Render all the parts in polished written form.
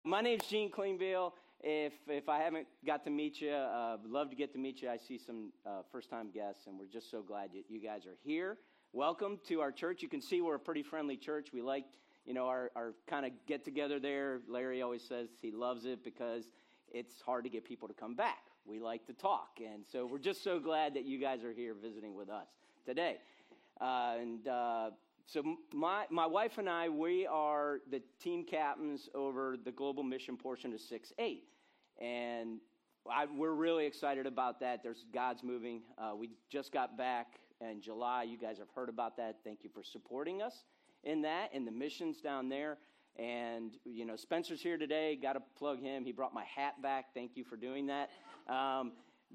My name's Gene Cleanville. If I haven't got to meet you, love to get to meet you. I see some first-time guests, and we're just so glad you guys are here. Welcome to our church. You can see we're a pretty friendly church. We like, our kind of get-together there. Larry always says he loves it because it's hard to get people to come back. We like to talk, and so we're just so glad that you guys are here visiting with us today. So my wife and I, we are the team captains over the global mission portion of 6-8. And we're really excited about that. God's moving. We just got back in July. You guys have heard about that. Thank you for supporting us in that, in the missions down there. And, Spencer's here today. Got to plug him. He brought my hat back. Thank you for doing that. So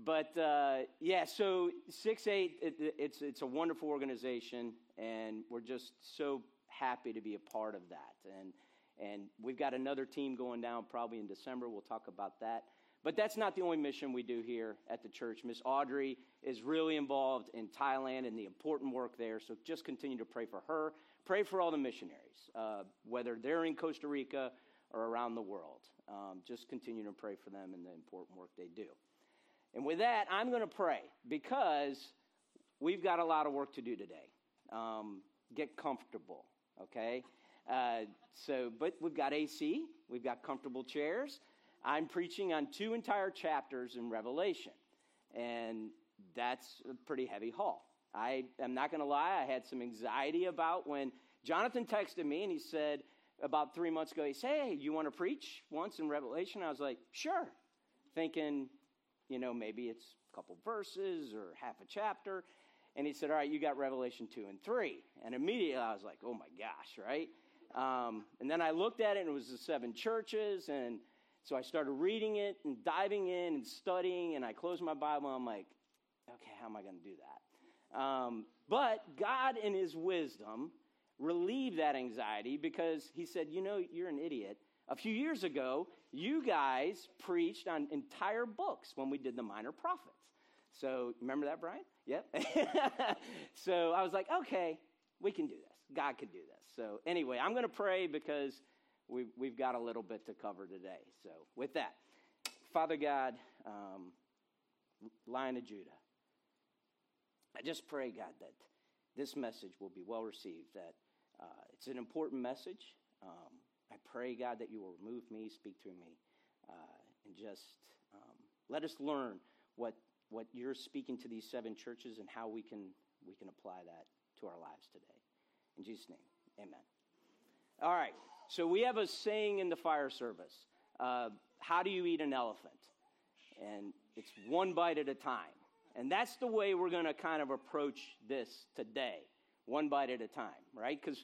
6-8, it's a wonderful organization, and we're just so happy to be a part of that. And we've got another team going down probably in December. We'll talk about that. But that's not the only mission we do here at the church. Miss Audrey is really involved in Thailand and the important work there, so just continue to pray for her. Pray for all the missionaries, whether they're in Costa Rica or around the world. Just continue to pray for them and the important work they do. And with that, I'm going to pray because we've got a lot of work to do today. Get comfortable, okay? But we've got AC. We've got comfortable chairs. I'm preaching on 2 entire chapters in Revelation, and that's a pretty heavy haul. I am not going to lie. I had some anxiety about when Jonathan texted me, and he said about 3 months ago, he said, hey, you want to preach once in Revelation? I was like, sure, thinking, maybe it's a couple verses or half a chapter. And he said, all right, you got Revelation 2 and 3. And immediately I was like, oh my gosh, right? And then I looked at it, and it was the 7 churches. And so I started reading it and diving in and studying. And I closed my Bible, and I'm like, okay, how am I going to do that? But God in his wisdom relieved that anxiety because he said, you're an idiot. A few years ago, you guys preached on entire books when we did the Minor Prophets. So, remember that, Brian? Yep. So, I was like, okay, we can do this. God can do this. So, anyway, I'm going to pray because we've got a little bit to cover today. So, with that, Father God, Lion of Judah, I just pray, God, that this message will be well received, that it's an important message. I pray, God, that you will remove me, speak through me, and just let us learn what you're speaking to these 7 churches and how we can apply that to our lives today. In Jesus' name, amen. All right, so we have a saying in the fire service. How do you eat an elephant? And it's one bite at a time. And that's the way we're going to kind of approach this today, one bite at a time, right? Because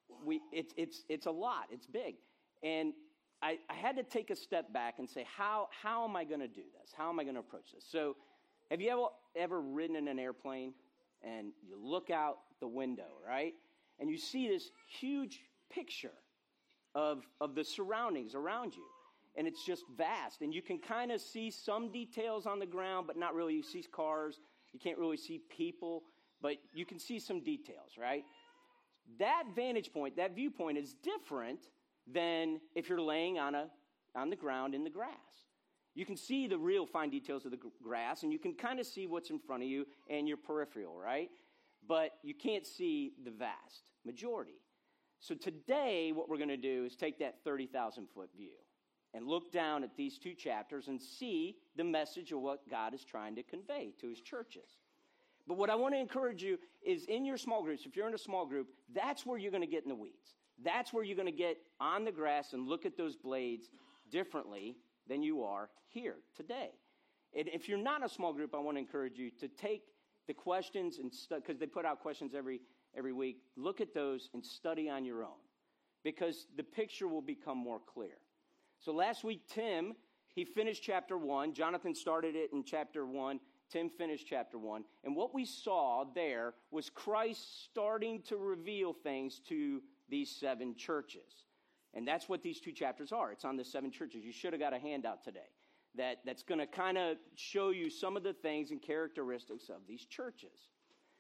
it's a lot. It's big. And I had to take a step back and say, how am I going to do this? How am I going to approach this? So have you ever ridden in an airplane and you look out the window, right? And you see this huge picture of the surroundings around you. And it's just vast. And you can kind of see some details on the ground, but not really. You see cars. You can't really see people, but you can see some details, right? That vantage point, that viewpoint is different than if you're laying on the ground in the grass. You can see the real fine details of the grass, and you can kind of see what's in front of you and your peripheral, right? But you can't see the vast majority. So today, what we're going to do is take that 30,000-foot view and look down at these 2 chapters and see the message of what God is trying to convey to his churches. But what I want to encourage you is in your small groups, if you're in a small group, that's where you're going to get in the weeds. That's where you're going to get on the grass and look at those blades differently than you are here today. And if you're not in a small group, I want to encourage you to take the questions and because they put out questions every week. Look at those and study on your own because the picture will become more clear. So last week, Tim, he finished chapter 1. Jonathan started it in chapter 1. Tim finished chapter 1. And what we saw there was Christ starting to reveal things to these 7 churches. And that's what these 2 chapters are. It's on the 7 churches. You should have got a handout today that's going to kind of show you some of the things and characteristics of these churches.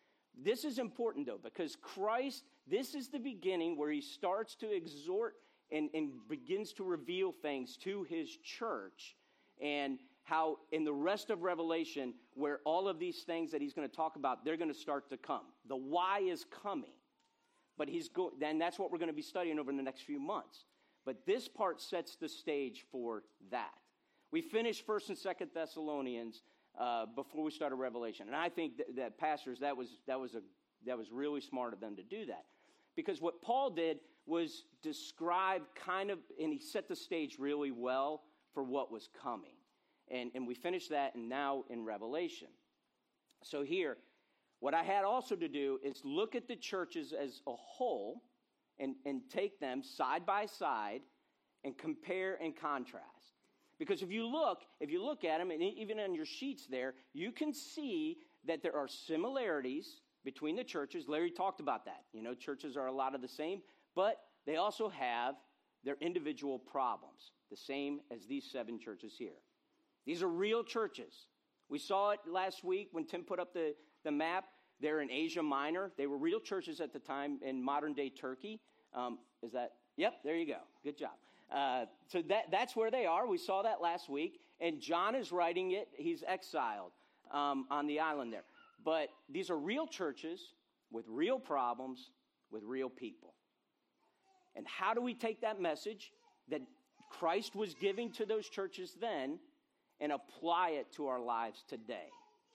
This is important, though, because Christ, this is the beginning where he starts to exhort and begins to reveal things to his church, and how in the rest of Revelation, where all of these things that he's going to talk about, they're going to start to come. The why is coming. But then that's what we're going to be studying over the next few months. But this part sets the stage for that. We finished 1st and 2nd Thessalonians before we started Revelation. And I think that pastors, that was really smart of them to do that. Because what Paul did was describe and he set the stage really well for what was coming. And we finished that, and now in Revelation. So here, what I had also to do is look at the churches as a whole and take them side by side and compare and contrast. Because if you look at them, and even on your sheets there, you can see that there are similarities between the churches. Larry talked about that. Churches are a lot of the same, but they also have their individual problems, the same as these 7 churches here. These are real churches. We saw it last week when Tim put up the map. They're in Asia Minor. They were real churches at the time in modern-day Turkey. Is that? Yep, there you go. Good job. So that's where they are. We saw that last week. And John is writing it. He's exiled on the island there. But these are real churches with real problems with real people. And how do we take that message that Christ was giving to those churches then and apply it to our lives today?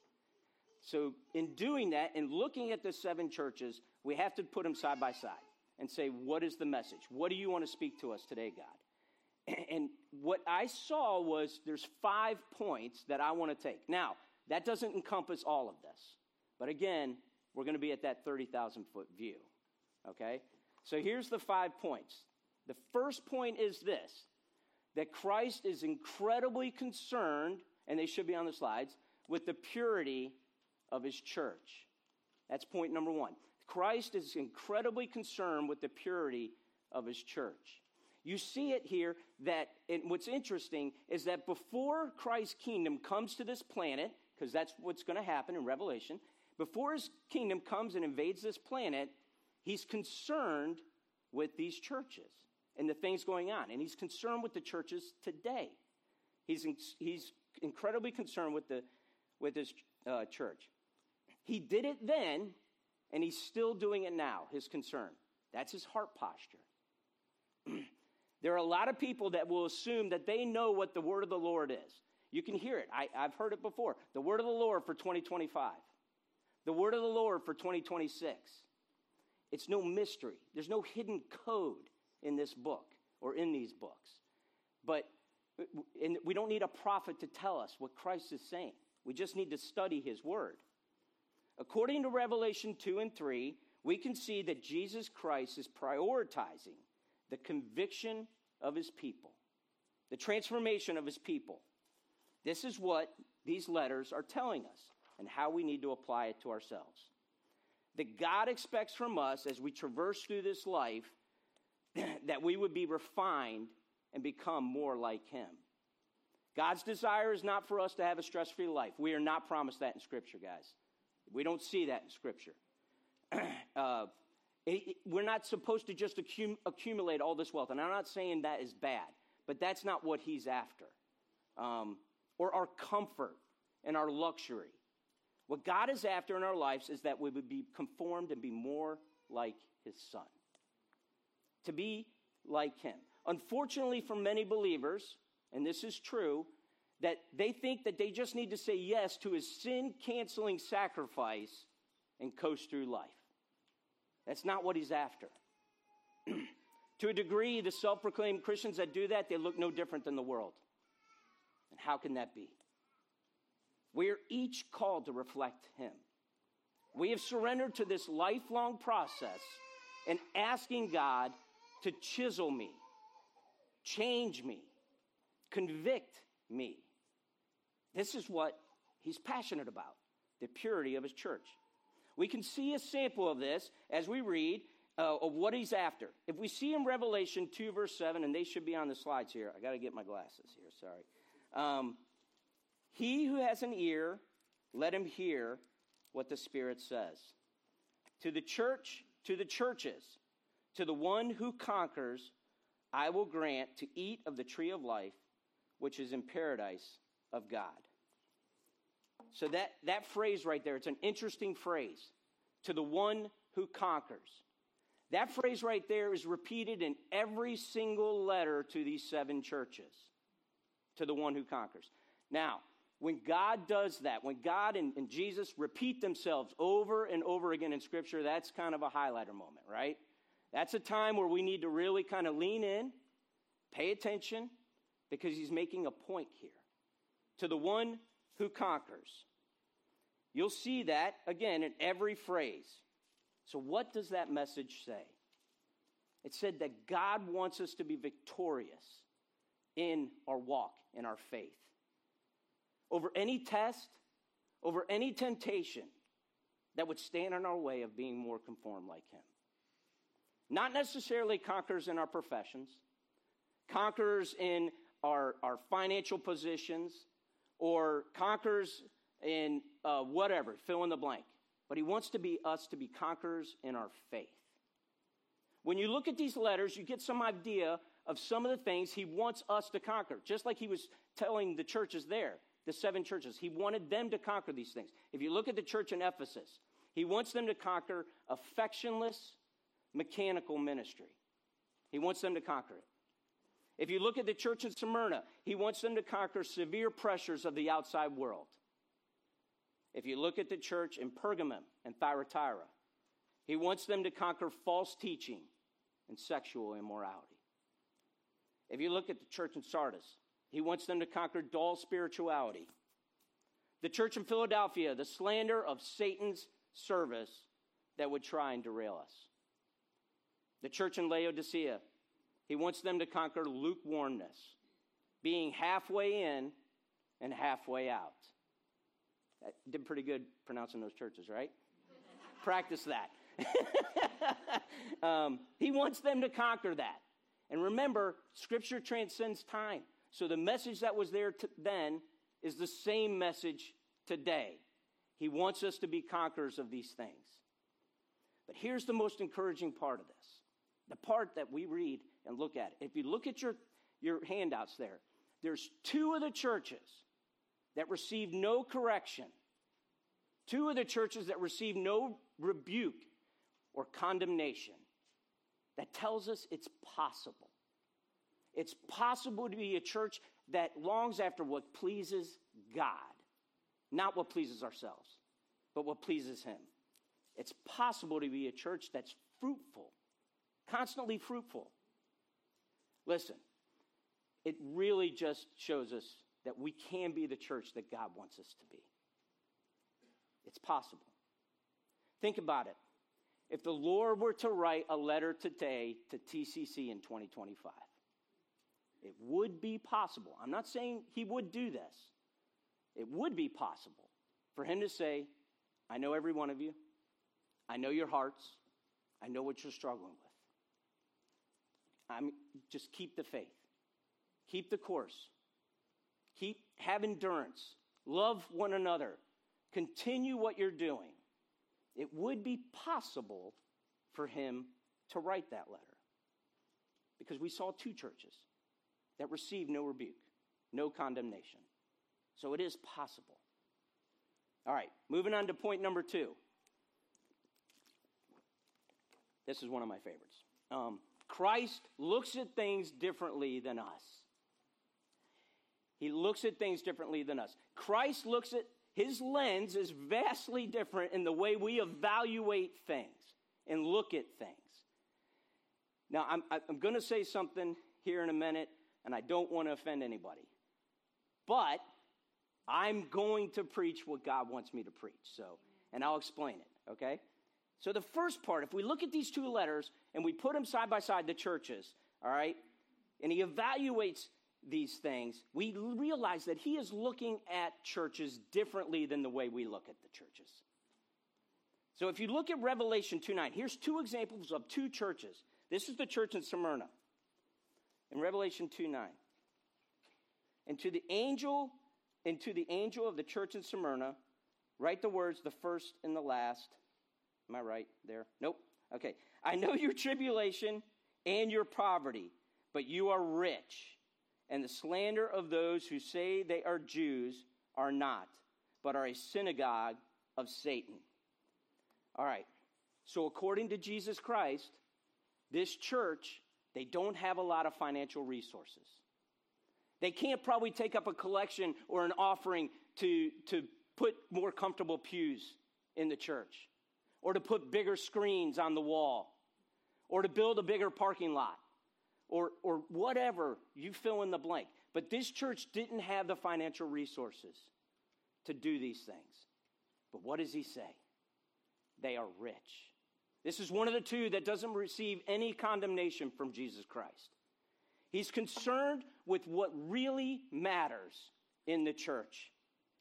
So in doing that and looking at the 7 churches, we have to put them side by side and say, what is the message? What do you want to speak to us today, God? And what I saw was there's 5 points that I want to take. Now, that doesn't encompass all of this. But again, we're going to be at that 30,000-foot view. Okay? So here's the 5 points. The first point is this, that Christ is incredibly concerned, and they should be on the slides, with the purity of his church. That's point number 1. Christ is incredibly concerned with the purity of his church. You see it here what's interesting is that before Christ's kingdom comes to this planet, because that's what's going to happen in Revelation, before his kingdom comes and invades this planet, he's concerned with these churches and the things going on. And he's concerned with the churches today. He's incredibly concerned with his church. He did it then, and he's still doing it now, his concern. That's his heart posture. There are a lot of people that will assume that they know what the word of the Lord is. You can hear it. I've heard it before. The word of the Lord for 2025. The word of the Lord for 2026. It's no mystery. There's no hidden code in this book or in these books. But we don't need a prophet to tell us what Christ is saying. We just need to study his word. According to Revelation 2 and 3, we can see that Jesus Christ is prioritizing the conviction of his people, the transformation of his people. This is what these letters are telling us and how we need to apply it to ourselves. That God expects from us as we traverse through this life that we would be refined and become more like him. God's desire is not for us to have a stress-free life. We are not promised that in Scripture, guys. We don't see that in Scripture. We're not supposed to just accumulate all this wealth. And I'm not saying that is bad, but that's not what he's after. Or our comfort and our luxury. What God is after in our lives is that we would be conformed and be more like his Son. To be like him. Unfortunately for many believers, and this is true, that they think that they just need to say yes to his sin-canceling sacrifice and coast through life. That's not what he's after. To a degree, the self-proclaimed Christians that do that, they look no different than the world. And how can that be? We are each called to reflect him. We have surrendered to this lifelong process and asking God to chisel me, change me, convict me. This is what he's passionate about, the purity of his church. We can see a sample of this as we read of what he's after. If we see in Revelation 2, verse 7, and they should be on the slides here. I got to get my glasses here, sorry. He who has an ear, let him hear what the Spirit says. To the church, to the churches, to the one who conquers, I will grant to eat of the tree of life, which is in paradise of God. So that phrase right there, it's an interesting phrase. To the one who conquers. That phrase right there is repeated in every single letter to these 7 churches. To the one who conquers. Now, when God does that, when God and Jesus repeat themselves over and over again in Scripture, that's kind of a highlighter moment, right? That's a time where we need to really kind of lean in, pay attention, because he's making a point here. To the one who conquers. You'll see that, again, in every phrase. So what does that message say? It said that God wants us to be victorious in our walk, in our faith. Over any test, over any temptation that would stand in our way of being more conformed like him. Not necessarily conquerors in our professions, conquerors in our financial positions, or conquerors in whatever, fill in the blank. But he wants us to be conquerors in our faith. When you look at these letters, you get some idea of some of the things he wants us to conquer. Just like he was telling the churches there, the 7 churches. He wanted them to conquer these things. If you look at the church in Ephesus, he wants them to conquer affectionless, mechanical ministry. He wants them to conquer it. If you look at the church in Smyrna, he wants them to conquer severe pressures of the outside world. If you look at the church in Pergamum and Thyatira, he wants them to conquer false teaching and sexual immorality. If you look at the church in Sardis, he wants them to conquer dull spirituality. The church in Philadelphia, the slander of Satan's service that would try and derail us. The church in Laodicea, he wants them to conquer lukewarmness, being halfway in and halfway out. I did pretty good pronouncing those churches, right? Practice that. He wants them to conquer that. And remember, Scripture transcends time. So the message that was there then is the same message today. He wants us to be conquerors of these things. But here's the most encouraging part of this. The part that we read and look at. If you look at your handouts there, there's 2 of the churches that received no correction. 2 of the churches that received no rebuke or condemnation. That tells us it's possible. It's possible to be a church that longs after what pleases God. Not what pleases ourselves, but what pleases him. It's possible to be a church that's fruitful, constantly fruitful. Listen, it really just shows us that we can be the church that God wants us to be. It's possible. Think about it. If the Lord were to write a letter today to TCC in 2025, it would be possible. I'm not saying he would do this. It would be possible for him to say, I know every one of you. I know your hearts. I know what you're struggling with. Just keep the faith. Keep the course. Have endurance. Love one another. Continue what you're doing. It would be possible for him to write that letter. Because we saw 2 churches that received no rebuke, no condemnation. So it is possible. All right, moving on to point number 2. This is one of my favorites. Christ looks at things differently than us. He looks at things differently than us. Christ looks at, his lens is vastly different in the way we evaluate things and look at things. Now, I'm going to say something here in a minute, and I don't want to offend anybody. But I'm going to preach what God wants me to preach. And I'll explain it, okay? So the first part, if we look at these 2 letters and we put them side by side, the churches, all right, and he evaluates these things, we realize that he is looking at churches differently than the way we look at the churches. So if you look at Revelation 2:9, here's 2 examples of 2 churches. This is the church in Smyrna. In Revelation 2:9. And to the angel of the church in Smyrna, write the words, the first and the last. Am I right there? Nope. Okay. I know your tribulation and your poverty, but you are rich, and the slander of those who say they are Jews are not, but are a synagogue of Satan. All right, so according to Jesus Christ, this church, they don't have a lot of financial resources. They can't probably take up a collection or an offering to put more comfortable pews in the church, or to put bigger screens on the wall, or to build a bigger parking lot, or whatever, you fill in the blank. But this church didn't have the financial resources to do these things. But what does he say? They are rich. This is one of the two that doesn't receive any condemnation from Jesus Christ. He's concerned with what really matters in the church.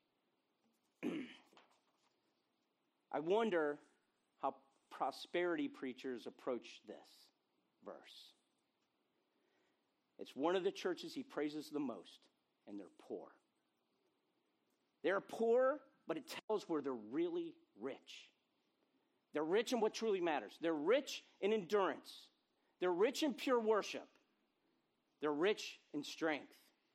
I wonder how prosperity preachers approach this verse. It's one of the churches he praises the most, and they're poor. They're poor, but it tells where they're really rich. They're rich in what truly matters. They're rich in endurance. They're rich in pure worship. They're rich in strength.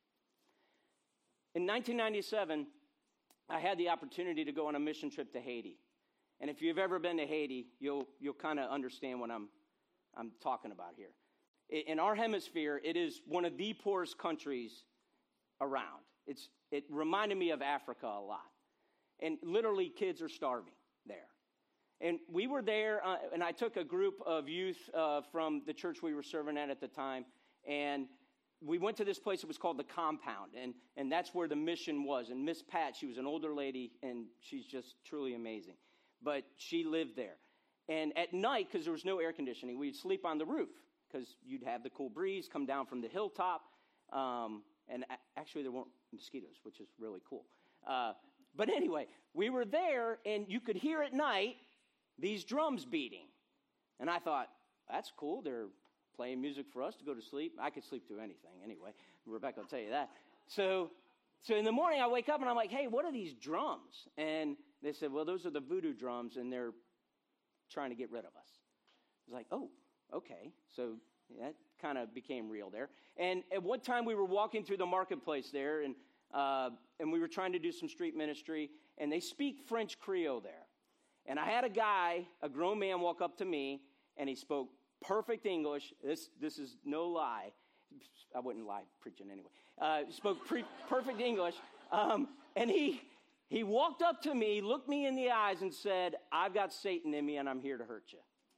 In 1997, I had the opportunity to go on a mission trip to Haiti. And if you've ever been to Haiti, you'll kind of understand what I'm talking about here. In our hemisphere, it is one of the poorest countries around. It reminded me of Africa a lot. And literally, kids are starving there. And we were there, and I took a group of youth from the church we were serving at the time, and we went to this place that was called The Compound, and that's where the mission was. And Miss Pat, she was an older lady, and she's just truly amazing. But she lived there. And at night, because there was no air conditioning, we'd sleep on the roof, because you'd have the cool breeze come down from the hilltop. And actually, there weren't mosquitoes, which is really cool. But anyway, we were there, and you could hear at night these drums beating. And I thought, that's cool. They're playing music for us to go to sleep. I could sleep through anything anyway. Rebecca will tell you that. So in the morning, I wake up, and I'm like, hey, what are these drums? And they said, well, those are the voodoo drums, and they're trying to get rid of us. I was like, oh, okay. So that kind of became real there. And at one time, we were walking through the marketplace there, and we were trying to do some street ministry, and they speak French Creole there. And I had a grown man, walk up to me, and he spoke perfect English. This is no lie. I wouldn't lie preaching anyway. Spoke perfect English. And he walked up to me, looked me in the eyes, and said, I've got Satan in me, and I'm here to hurt you.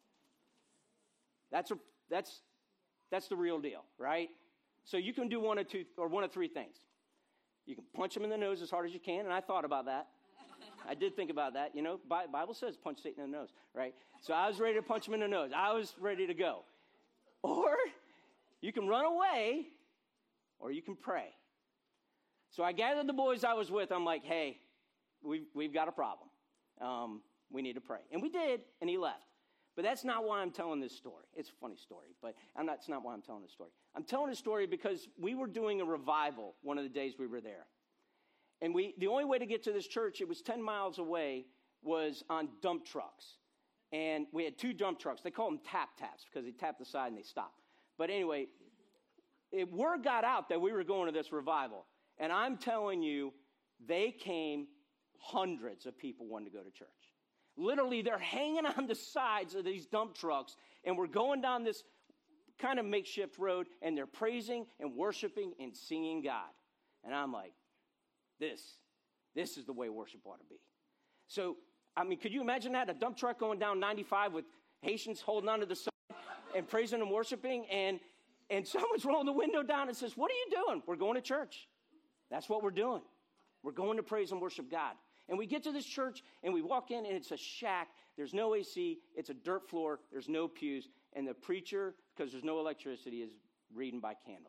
That's the real deal, right? So you can do one of three things. You can punch him in the nose as hard as you can, and I thought about that. I did think about that. You know, Bible says punch Satan in the nose, right? So I was ready to punch him in the nose. I was ready to go. Or you can run away, or you can pray. So I gathered the boys I was with. I'm like, hey, we've got a problem. We need to pray. And we did, and he left. But that's not why I'm telling this story. It's a funny story, but it's not why I'm telling this story. I'm telling this story because we were doing a revival one of the days we were there. And the only way to get to this church, it was 10 miles away, was on dump trucks. And we had two dump trucks. They call them tap-taps because they tap the side and they stop. But anyway, word got out that we were going to this revival. And I'm telling you, they came, hundreds of people wanted to go to church. Literally, they're hanging on the sides of these dump trucks, and we're going down this kind of makeshift road, and they're praising and worshiping and singing God. And I'm like, this is the way worship ought to be. So, I mean, could you imagine that? A dump truck going down 95 with Haitians holding onto the side and praising and worshiping, and someone's rolling the window down and says, what are you doing? We're going to church. That's what we're doing. We're going to praise and worship God. And we get to this church, and we walk in, and it's a shack. There's no AC. It's a dirt floor. There's no pews. And the preacher, because there's no electricity, is reading by candlelight.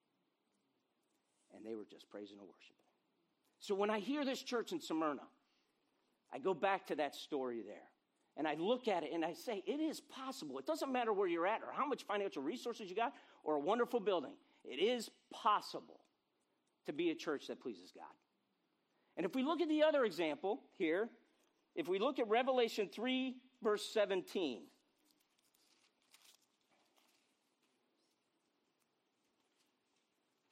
And they were just praising and worshiping. So when I hear this church in Smyrna, I go back to that story there. And I look at it, and I say, it is possible. It doesn't matter where you're at or how much financial resources you got or a wonderful building. It is possible to be a church that pleases God. And if we look at the other example here, if we look at Revelation 3, verse 17.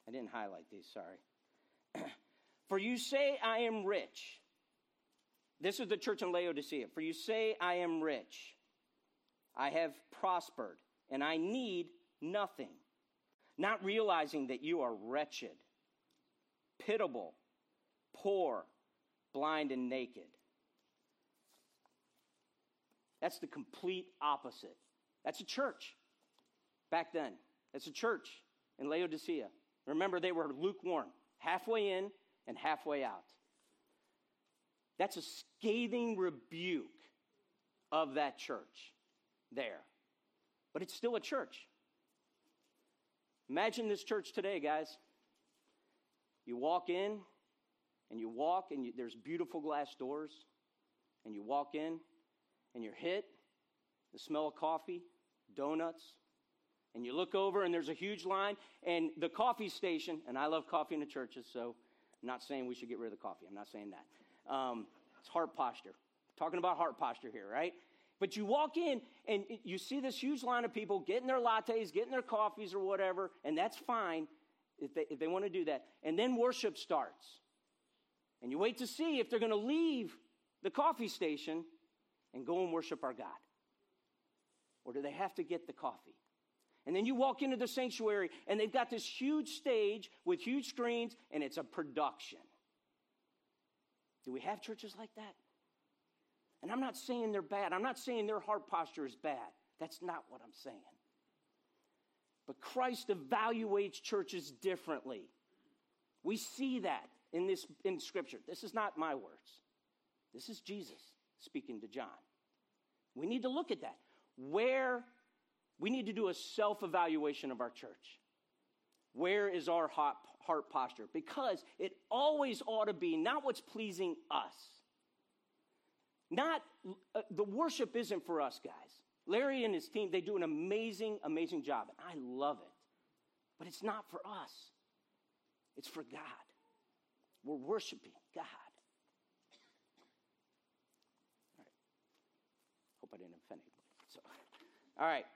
I didn't highlight these, sorry. For you say, I am rich. This is the church in Laodicea. For you say, I am rich. I have prospered, and I need nothing. Not realizing that you are wretched, pitiable, poor, blind, and naked. That's the complete opposite. That's a church back then. That's a church in Laodicea. Remember, they were lukewarm, halfway in and halfway out. That's a scathing rebuke of that church there. But it's still a church. Imagine this church today, guys. You walk in, and there's beautiful glass doors, and you walk in, and you're hit, the smell of coffee, donuts, and you look over, and there's a huge line, and the coffee station, and I love coffee in the churches, so I'm not saying we should get rid of the coffee. I'm not saying that. It's heart posture. Talking about heart posture here, right? But you walk in, and you see this huge line of people getting their lattes, getting their coffees or whatever, and that's fine if they want to do that. And then worship starts. And you wait to see if they're going to leave the coffee station and go and worship our God. Or do they have to get the coffee? And then you walk into the sanctuary, and they've got this huge stage with huge screens, and it's a production. Do we have churches like that? And I'm not saying they're bad. I'm not saying their heart posture is bad. That's not what I'm saying. But Christ evaluates churches differently. We see that in Scripture. This is not my words. This is Jesus speaking to John. We need to look at that. We need to do a self-evaluation of our church. Where is our heart posture? Because it always ought to be not what's pleasing us. The worship isn't for us, guys. Larry and his team, they do an amazing, amazing job. And I love it. But it's not for us. It's for God. We're worshiping God. All right. Hope I didn't offend anybody. All right.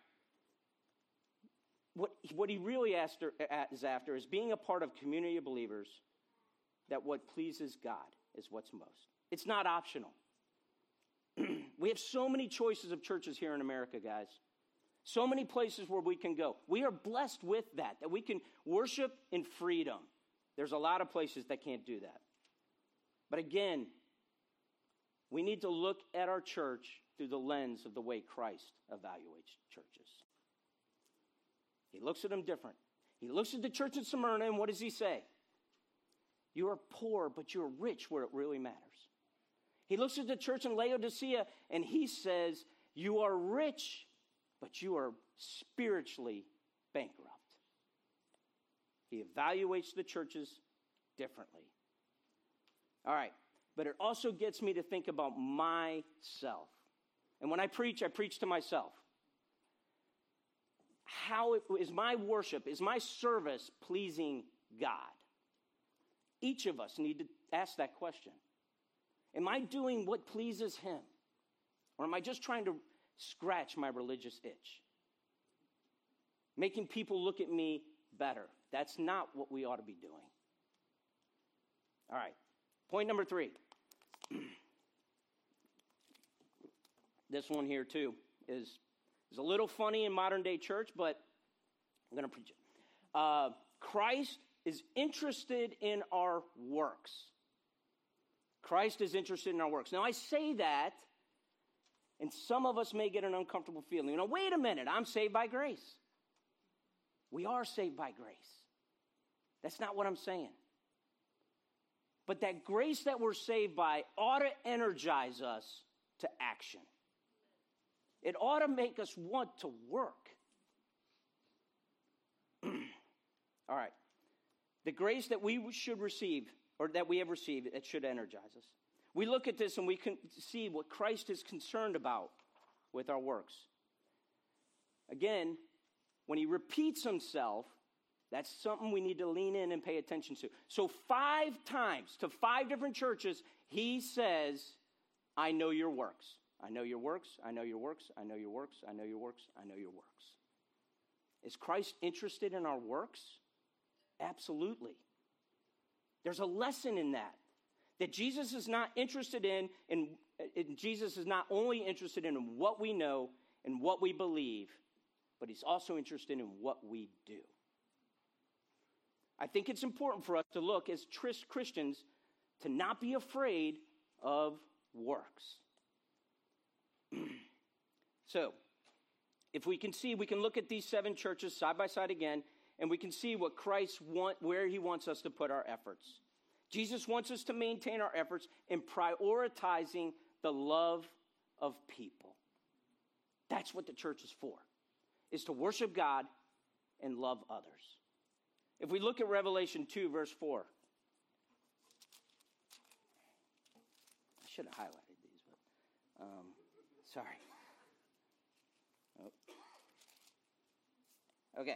What he really is after is being a part of a community of believers that what pleases God is what's most. It's not optional. We have so many choices of churches here in America, guys. So many places where we can go. We are blessed with that we can worship in freedom. There's a lot of places that can't do that. But again, we need to look at our church through the lens of the way Christ evaluates churches. He looks at them different. He looks at the church in Smyrna, and what does he say? You are poor, but you're rich where it really matters. He looks at the church in Laodicea, and he says, you are rich, but you are spiritually bankrupt. He evaluates the churches differently. All right, but it also gets me to think about myself. And when I preach to myself. How is my worship, is my service pleasing God? Each of us need to ask that question. Am I doing what pleases him? Or am I just trying to scratch my religious itch? Making people look at me better. That's not what we ought to be doing. All right. Point number 3. This one here, too, is a little funny in modern day church, but I'm going to preach it. Christ is interested in our works. Christ is interested in our works. Now, I say that, and some of us may get an uncomfortable feeling. Wait a minute, I'm saved by grace. We are saved by grace. That's not what I'm saying. But that grace that we're saved by ought to energize us to action. It ought to make us want to work. All right. The grace that we should receive, or that we have received, it should energize us. We look at this and we can see what Christ is concerned about with our works. Again, when he repeats himself, that's something we need to lean in and pay attention to. So 5 times to 5 different churches, he says, I know your works. I know your works. I know your works. I know your works. I know your works. I know your works. Is Christ interested in our works? Absolutely. There's a lesson in that Jesus is not interested in Jesus is not only interested in what we know and what we believe, but he's also interested in what we do. I think it's important for us to look as Christians to not be afraid of works. So, if we can see, we can look at these 7 churches side by side again, and we can see what Christ where he wants us to put our efforts. Jesus wants us to maintain our efforts in prioritizing the love of people. That's what the church is for, is to worship God and love others. If we look at Revelation 2, verse 4. I should have highlighted these, but sorry. Oh. Okay.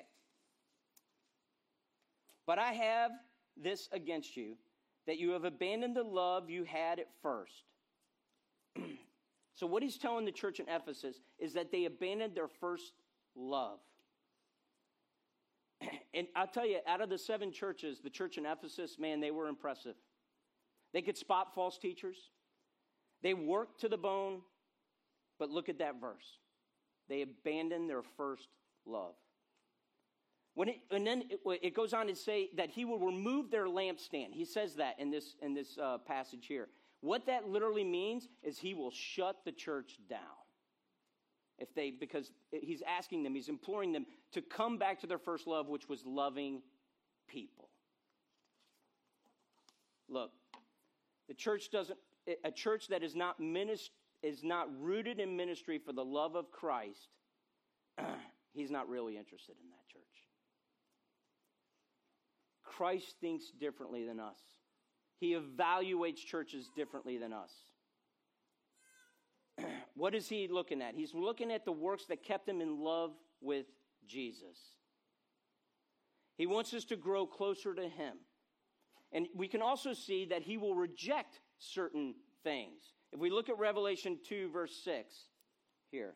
But I have this against you, that you have abandoned the love you had at first. So what he's telling the church in Ephesus is that they abandoned their first love. And I'll tell you, out of the 7 churches, the church in Ephesus, man, they were impressive. They could spot false teachers. They worked to the bone. But look at that verse. They abandoned their first love. And then it goes on to say that he will remove their lampstand. He says that in this passage here. What that literally means is he will shut the church down. Because he's asking them, he's imploring them to come back to their first love, which was loving people. Look, a church that is not rooted in ministry for the love of Christ, he's not really interested in that church. Christ thinks differently than us. He evaluates churches differently than us. What is he looking at? He's looking at the works that kept him in love with Jesus. He wants us to grow closer to him. And we can also see that he will reject certain things. If we look at Revelation 2, verse 6, here.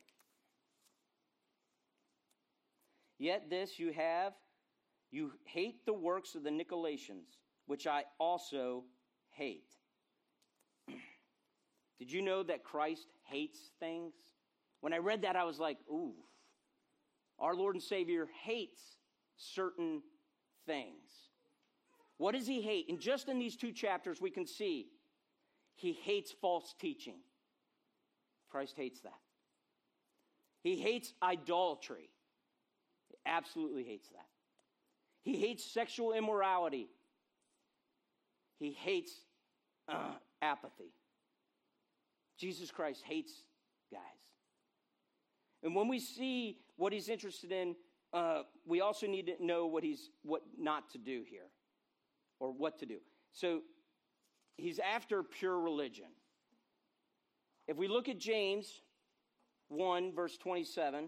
Yet this you hate the works of the Nicolaitans, which I also hate. Did you know that Christ hates things? When I read that, I was like, ooh. Our Lord and Savior hates certain things. What does he hate? And just in these 2 chapters, we can see he hates false teaching. Christ hates that. He hates idolatry. He absolutely hates that. He hates sexual immorality. He hates apathy. Jesus Christ hates guys. And when we see what he's interested in, we also need to know what not to do here, or what to do. So he's after pure religion. If we look at James 1, verse 27,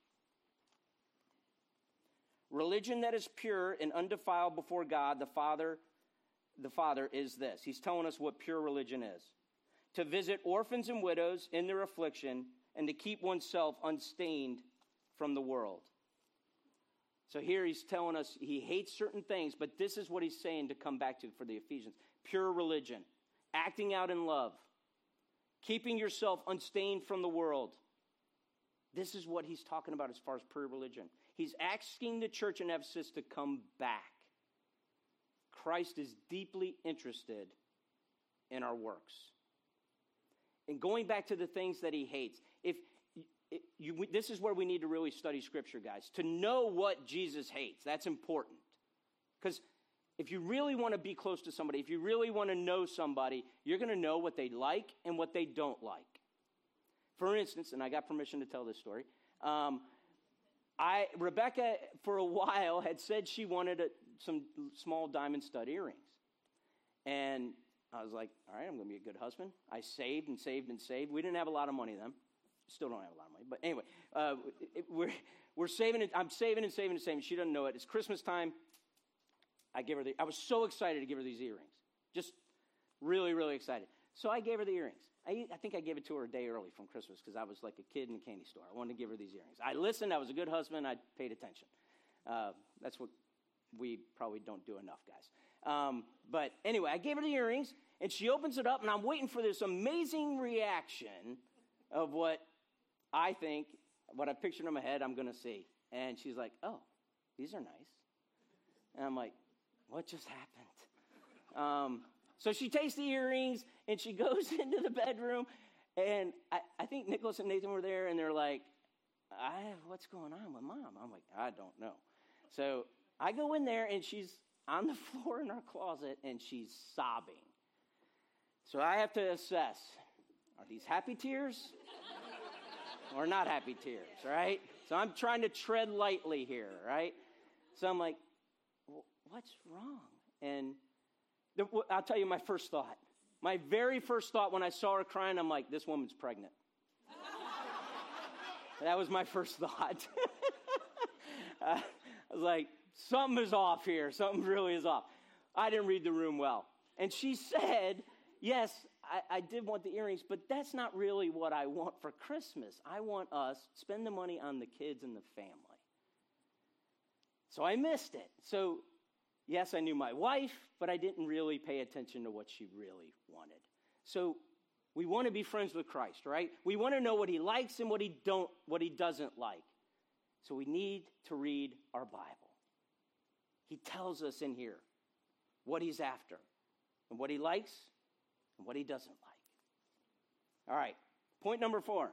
religion that is pure and undefiled before God the Father is this. He's telling us what pure religion is. To visit orphans and widows in their affliction, and to keep oneself unstained from the world. So here he's telling us he hates certain things, but this is what he's saying to come back to for the Ephesians. Pure religion, acting out in love, keeping yourself unstained from the world. This is what he's talking about as far as pure religion. He's asking the church in Ephesus to come back. Christ is deeply interested in our works. And going back to the things that he hates, this is where we need to really study Scripture, guys. To know what Jesus hates, that's important. Because if you really want to be close to somebody, if you really want to know somebody, you're going to know what they like and what they don't like. For instance, and I got permission to tell this story, Rebecca, for a while, had said she wanted some small diamond stud earrings. And I was like, all right, I'm going to be a good husband. I saved and saved and saved. We didn't have a lot of money then. Still don't have a lot of money. But anyway, we're saving it. I'm saving and saving and saving. She doesn't know it. It's Christmas time. I was so excited to give her these earrings. Just really, really excited. So I gave her the earrings. I think I gave it to her a day early from Christmas because I was like a kid in a candy store. I wanted to give her these earrings. I listened. I was a good husband. I paid attention. That's what we probably don't do enough, guys. But anyway, I gave her the earrings, and she opens it up, and I'm waiting for this amazing reaction of what I think, what I pictured in my head I'm going to see. And she's like, oh, these are nice. And I'm like, what just happened? So she takes the earrings, and she goes into the bedroom, and I think Nicholas and Nathan were there, and they're like, what's going on with Mom? I'm like, I don't know. So I go in there, and she's on the floor in our closet, and she's sobbing. So I have to assess, are these happy tears or not happy tears, right? So I'm trying to tread lightly here, right? So I'm like, what's wrong? And I'll tell you my first thought. My very first thought when I saw her crying, I'm like, this woman's pregnant. That was my first thought. I was like, something is off here. Something really is off. I didn't read the room well. And she said, yes, I did want the earrings, but that's not really what I want for Christmas. I want us to spend the money on the kids and the family. So I missed it. So, yes, I knew my wife, but I didn't really pay attention to what she really wanted. So we want to be friends with Christ, right? We want to know what he likes and what he doesn't like. So we need to read our Bible. He tells us in here what he's after and what he likes and what he doesn't like. All right, point number 4.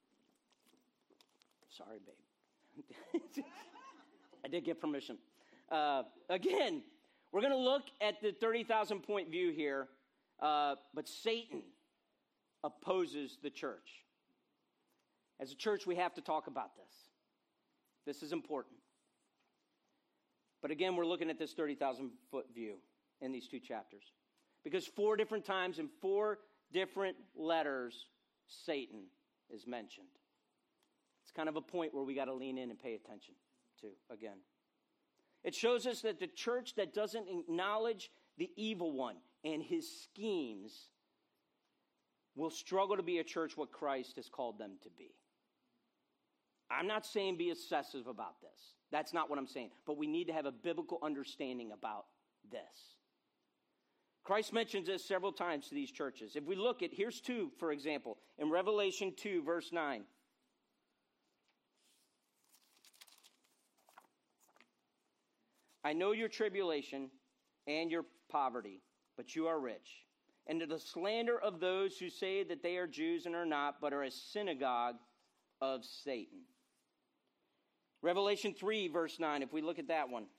Sorry, babe. I did get permission. Again, we're going to look at the 30,000-point view here, but Satan opposes the church. As a church, we have to talk about this. This is important. But again, we're looking at this 30,000-foot view in these 2 chapters. Because 4 different times in 4 different letters, Satan is mentioned. It's kind of a point where we got to lean in and pay attention to, again. It shows us that the church that doesn't acknowledge the evil one and his schemes will struggle to be a church what Christ has called them to be. I'm not saying be obsessive about this. That's not what I'm saying. But we need to have a biblical understanding about this. Christ mentions this several times to these churches. If we look at, here's 2, for example, in Revelation 2, verse 9. I know your tribulation and your poverty, but you are rich. And to the slander of those who say that they are Jews and are not, but are a synagogue of Satan. Revelation 3, verse 9, if we look at that one.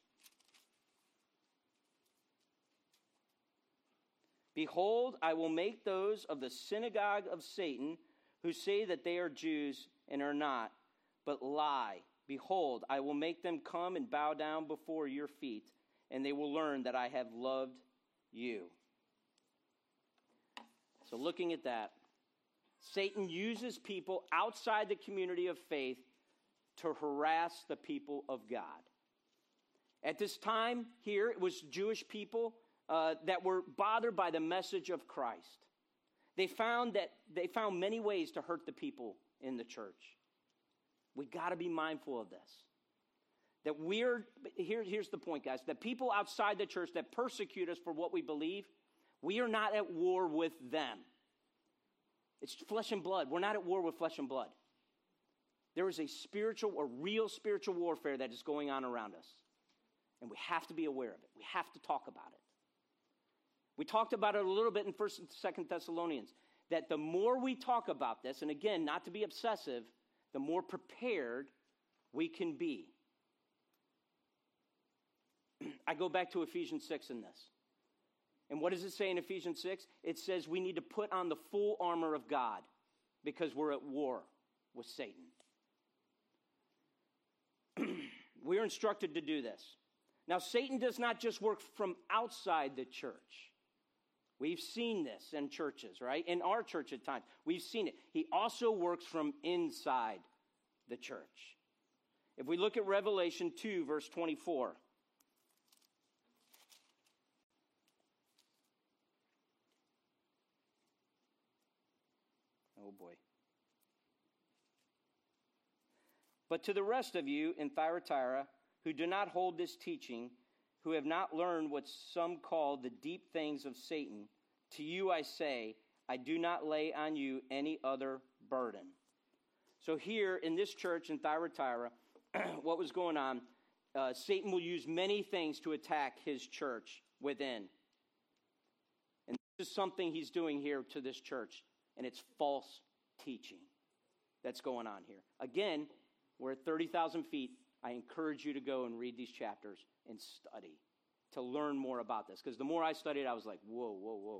Behold, I will make those of the synagogue of Satan who say that they are Jews and are not, but lie. Behold, I will make them come and bow down before your feet, and they will learn that I have loved you. So looking at that, Satan uses people outside the community of faith to harass the people of God. At this time here, it was Jewish people that were bothered by the message of Christ. They found many ways to hurt the people in the church. We got to be mindful of this. That here's the point, guys. That people outside the church that persecute us for what we believe, we are not at war with them. It's flesh and blood. We're not at war with flesh and blood. There is a real spiritual warfare that is going on around us. And we have to be aware of it. We have to talk about it. We talked about it a little bit in 1st and 2nd Thessalonians, that the more we talk about this, and again, not to be obsessive, the more prepared we can be. I go back to Ephesians 6 in this. And what does it say in Ephesians 6? It says we need to put on the full armor of God because we're at war with Satan. We are instructed to do this. Now, Satan does not just work from outside the church. We've seen this in churches, right? In our church at times, we've seen it. He also works from inside the church. If we look at Revelation 2, verse 24. Oh, boy. But to the rest of you in Thyatira who do not hold this teaching, who have not learned what some call the deep things of Satan, to you I say, I do not lay on you any other burden. So here in this church in Thyatira, what was going on, Satan will use many things to attack his church within. And this is something he's doing here to this church, and it's false teaching that's going on here. Again, we're at 30,000 feet. I encourage you to go and read these chapters and study to learn more about this. Because the more I studied, I was like, whoa.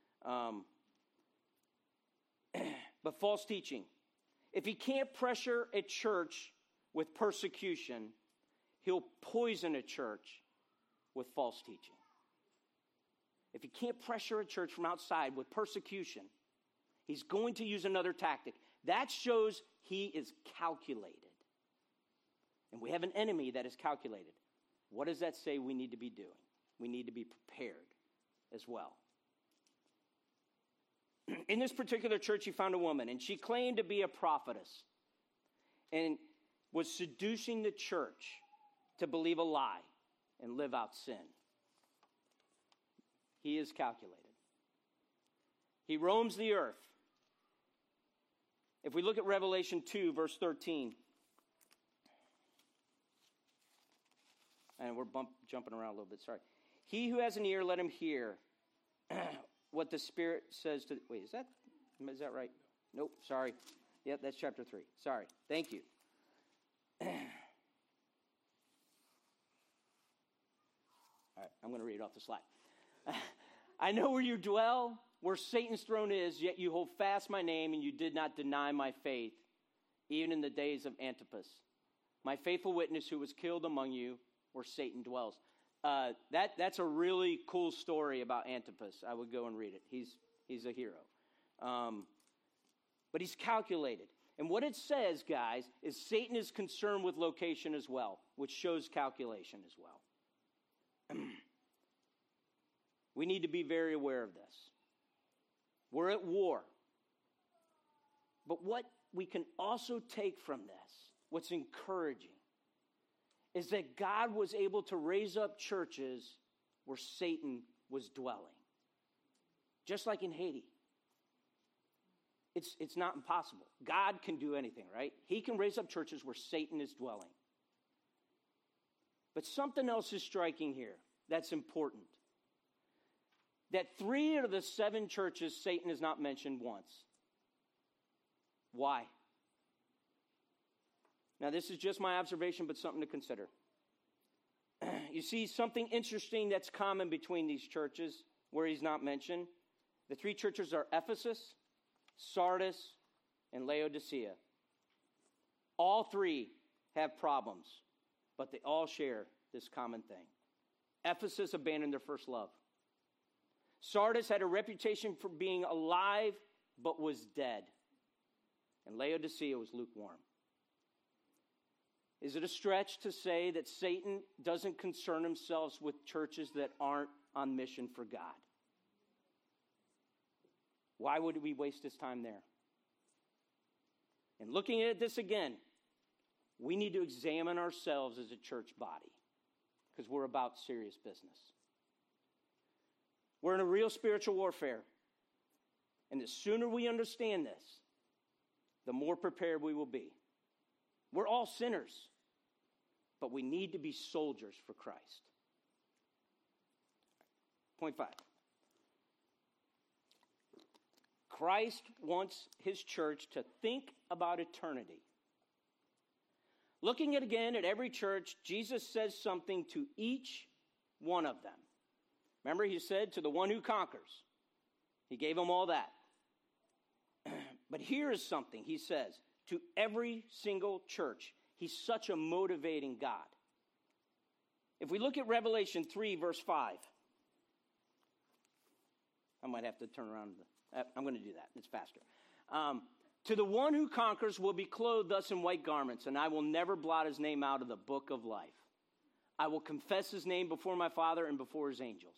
But false teaching. If he can't pressure a church with persecution, he'll poison a church with false teaching. If he can't pressure a church from outside with persecution, he's going to use another tactic. That shows he is calculated. And we have an enemy that is calculated. What does that say we need to be doing? We need to be prepared as well. In this particular church, he found a woman, and she claimed to be a prophetess and was seducing the church to believe a lie and live out sin. He is calculated. He roams the earth. If we look at Revelation 2, verse 13, and we're jumping around a little bit, sorry. He who has an ear, let him hear what the Spirit says to... Wait, is that right? Nope, sorry. Yep, that's chapter 3. Sorry. Thank you. All right, I'm going to read it off the slide. I know where you dwell, where Satan's throne is, yet you hold fast my name, and you did not deny my faith, even in the days of Antipas, my faithful witness who was killed among you, where Satan dwells. That's a really cool story about Antipas. I would go and read it. He's a hero. But he's calculated. And what it says, guys, is Satan is concerned with location as well, which shows calculation as well. We need to be very aware of this. We're at war. But what we can also take from this, what's encouraging, is that God was able to raise up churches where Satan was dwelling. Just like in Haiti. It's not impossible. God can do anything, right? He can raise up churches where Satan is dwelling. But something else is striking here that's important. That 3 out of the 7 churches, Satan is not mentioned once. Why? Now, this is just my observation, but something to consider. You see something interesting that's common between these churches where he's not mentioned. The 3 churches are Ephesus, Sardis, and Laodicea. All 3 have problems, but they all share this common thing. Ephesus abandoned their first love. Sardis had a reputation for being alive, but was dead. And Laodicea was lukewarm. Is it a stretch to say that Satan doesn't concern himself with churches that aren't on mission for God? Why would we waste his time there? And looking at this again, we need to examine ourselves as a church body because we're about serious business. We're in a real spiritual warfare. And the sooner we understand this, the more prepared we will be. We're all sinners, but we need to be soldiers for Christ. Point 5. Christ wants his church to think about eternity. Looking again at every church, Jesus says something to each one of them. Remember, he said, to the one who conquers. He gave them all that. But here is something he says to every single church. He's such a motivating God. If we look at Revelation 3, verse 5. I might have to turn around. I'm going to do that. It's faster. To the one who conquers will be clothed thus in white garments, and I will never blot his name out of the book of life. I will confess his name before my Father and before his angels.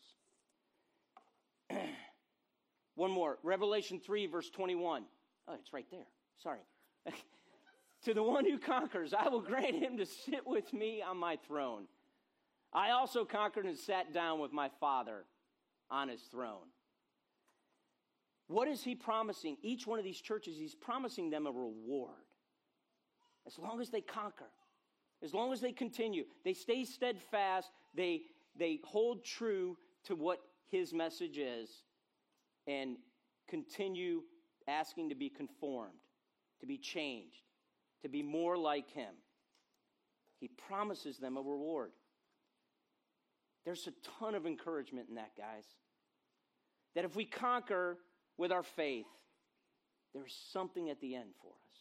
One more. Revelation 3, verse 21. Oh, it's right there. Sorry. To the one who conquers, I will grant him to sit with me on my throne. I also conquered and sat down with my Father on his throne. What is he promising? Each one of these churches, he's promising them a reward. As long as they conquer, as long as they continue, they stay steadfast, they hold true to what his message is, and continue asking to be conformed, to be changed, to be more like him. He promises them a reward. There's a ton of encouragement in that, guys. That if we conquer with our faith, there's something at the end for us.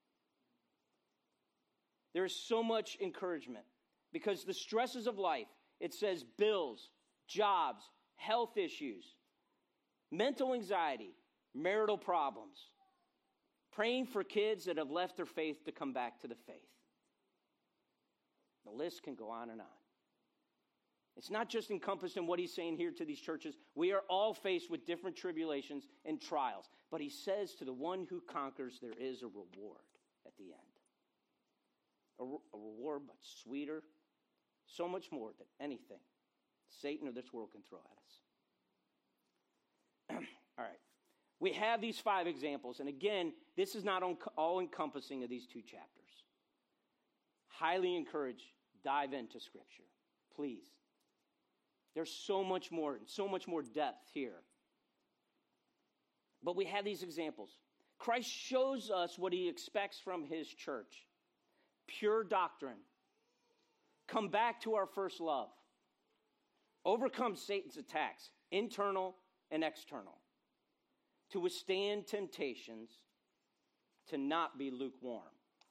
There's so much encouragement because the stresses of life, it says bills, jobs, health issues, mental anxiety, marital problems, praying for kids that have left their faith to come back to the faith. The list can go on and on. It's not just encompassed in what he's saying here to these churches. We are all faced with different tribulations and trials. But he says to the one who conquers, there is a reward at the end. A reward much sweeter, so much more than anything Satan or this world can throw at us. All right. We have these 5 examples. And again, this is not all-encompassing of these 2 chapters. Highly encourage, dive into Scripture. Please. There's so much more and so much more depth here. But we have these examples. Christ shows us what he expects from his church. Pure doctrine. Come back to our first love. Overcome Satan's attacks, internal and external. To withstand temptations, to not be lukewarm.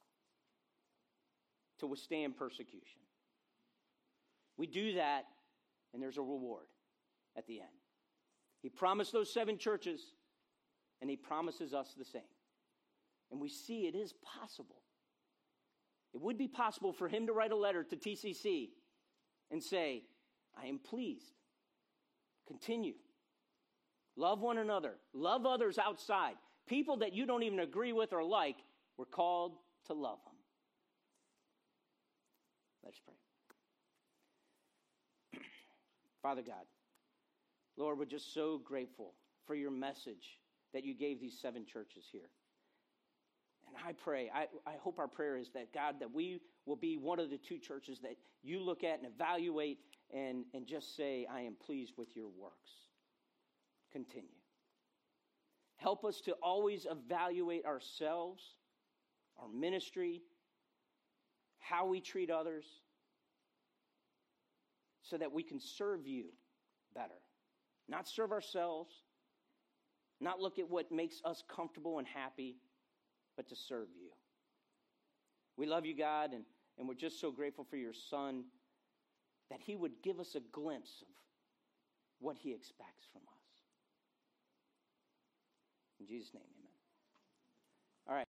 To withstand persecution. We do that, and there's a reward at the end. He promised those 7 churches, and he promises us the same. And we see it is possible. It would be possible for him to write a letter to TCC and say, I am pleased. Continue. Love one another. Love others outside. People that you don't even agree with or like, we're called to love them. Let us pray. Father God, Lord, we're just so grateful for your message that you gave these 7 churches here. And I pray, I hope our prayer is that, God, that we will be one of the 2 churches that you look at and evaluate and just say, I am pleased with your works. Continue. Help us to always evaluate ourselves, our ministry, how we treat others, so that we can serve you better. Not serve ourselves, not look at what makes us comfortable and happy, but to serve you. We love you, God, and we're just so grateful for your Son, that he would give us a glimpse of what he expects from us. In Jesus' name, amen.